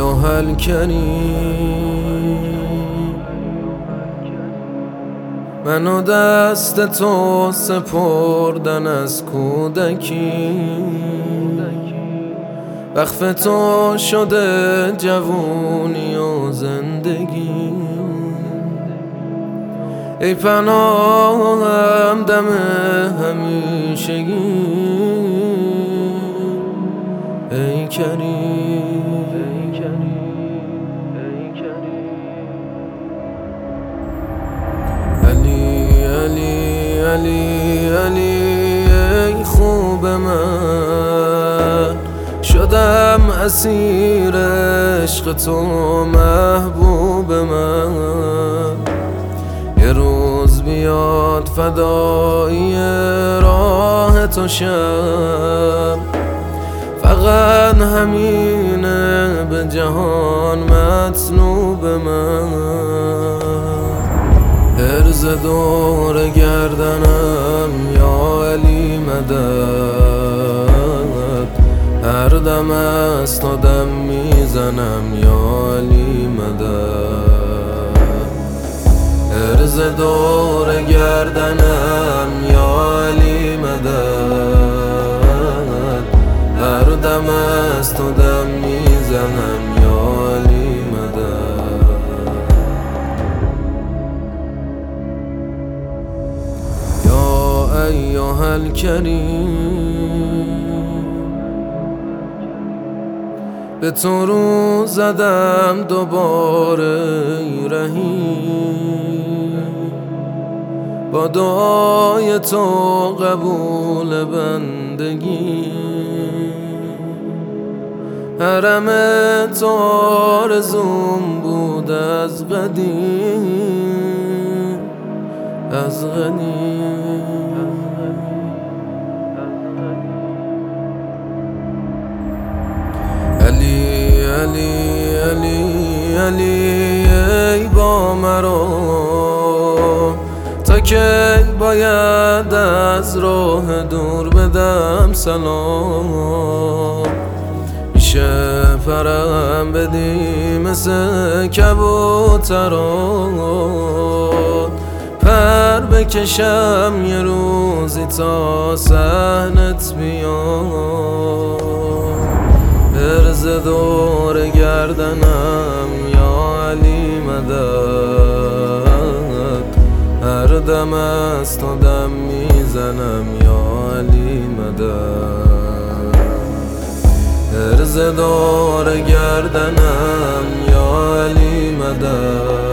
الکریم منو دست تو سپردن از کودکی، وقف تو شده جوونی و زندگی. ای پناهم دم همیشگی، ای کریم علی علی علی علی ای خوب من، شدم اسیر عشق تو محبوب من. یه روز بیاد فدایی راه تو شم، فقط همینه به جهان مطلوب من. عرض دور گردنم یا علی مدد، هر دم از تو دم میزنم یا علی مدد. عرض دور گردنم یا علی مدد، هر دم از تو دم میزنم یا علی مدد. یا ایها الکریم به تو رو زدم دوباره رهی، با دعای تو قبول بندگی. حرم تو آرزوم بود از قدیم، از قدیم. علی علی علی علی ای با مرا، تا که باید از راه دور بدم سلام. میشه پرم بدی مثل کبوتران، پر بکشم یه روزی تا صحنت بیام. عرض دور گردنم یا علی مدد، هر دم از تو دم میزنم یا علی مدد. عرض دور گردنم یا علی مدد،